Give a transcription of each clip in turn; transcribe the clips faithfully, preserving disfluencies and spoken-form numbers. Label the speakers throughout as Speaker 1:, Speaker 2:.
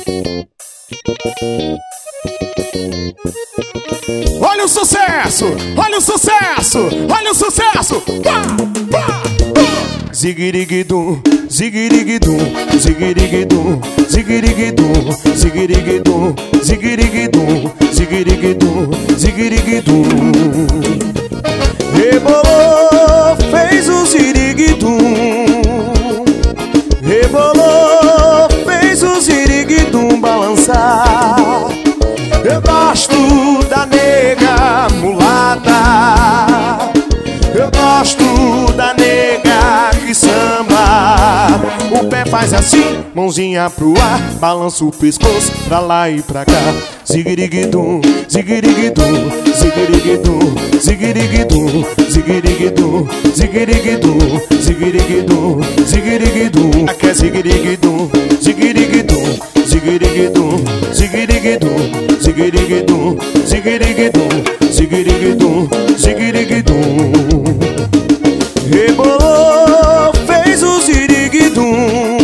Speaker 1: Olha o sucesso, olha o sucesso, olha o sucesso. Pá, pá, pá. Ziguiriguidum, ziguiriguidum, ziguiriguidum, ziguiriguidum, ziguiriguidum, ziguiriguidum, ziguiriguidum, ziguiriguidum. Rebolou, fez o ziriguidum. Rebolou, fez o ziriguidum balançar. Eu gosto da nega mulata. Eu gosto da nega que samba. O pé faz assim, mãozinha pro ar, balança o pescoço pra lá e pra cá. Ziguiriguidum, ziguiriguidum, ziguiriguidum, ziguiriguidum, ziguiriguidum, ziguiriguidum, ziguiriguidum, ziguiriguidum. Aqui é ziguiriguidum, ziguiriguidum, ziguiriguidum, ziguiriguidum, ziguiriguidum, ziguiriguidum, ziguiriguidum, ziguiriguidum. Rebolou, fez o ziriguidum.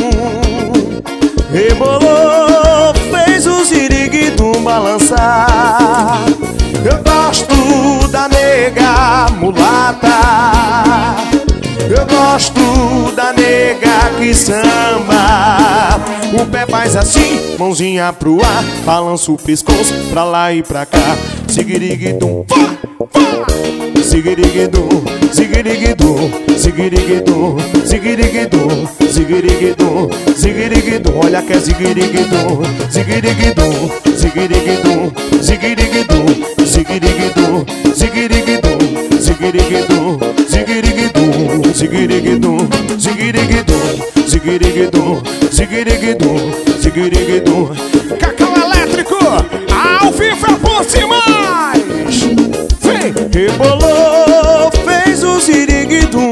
Speaker 1: Rebolou, fez o ziriguidum balançar. Eu gosto da nega mulata. Eu gosto da nega que samba. O pé faz assim, mãozinha pro ar, balança o pescoço pra lá e pra cá. Ziguiriguidum, vá, vá. Ziguiriguidum, ziguiriguidum, ziguiriguidum, ziguiriguidum, ziguiriguidum, ziguiriguidum. Olha que é ziguiriguidum, ziguiriguidum, ziguiriguidum, ziguiriguidum, ziguiriguidum, ziguiriguidum, ziguiriguidum, ziguiriguidum, ziguiriguidum, ziguiriguidum, ziguiriguidum, ziguiriguidum, ziguiriguidum. Cacau Elétrico, ao vivo é bom demais. Vem! Rebolou, fez o ziriguidum.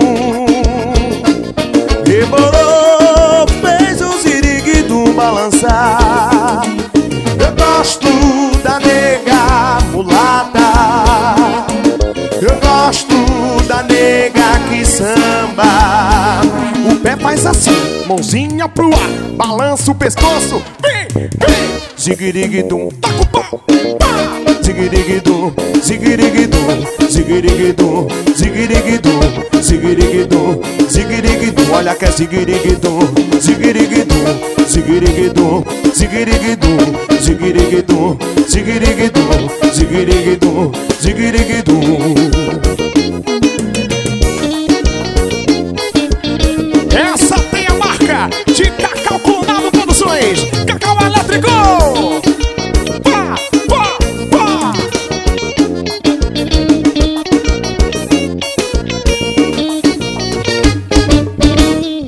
Speaker 1: Rebolou, fez o ziriguidum balançar. Eu gosto da nega mulata. Eu gosto da nega que samba. O pé faz assim, mãozinha pro ar, balança o pescoço. Vem, vem! Ziguiriguidum, taca o pau, pá! Ziguiriguidum, ziguiriguidum, ziguiriguidum, ziguiriguidum, ziguiriguidum, ziguiriguidum. Olha que é ziguiriguidum, ziguiriguidum, ziguiriguidum, ziguiriguidum, ziguiriguidum, ziguiriguidum, ziguiriguidum, ziguiriguidum.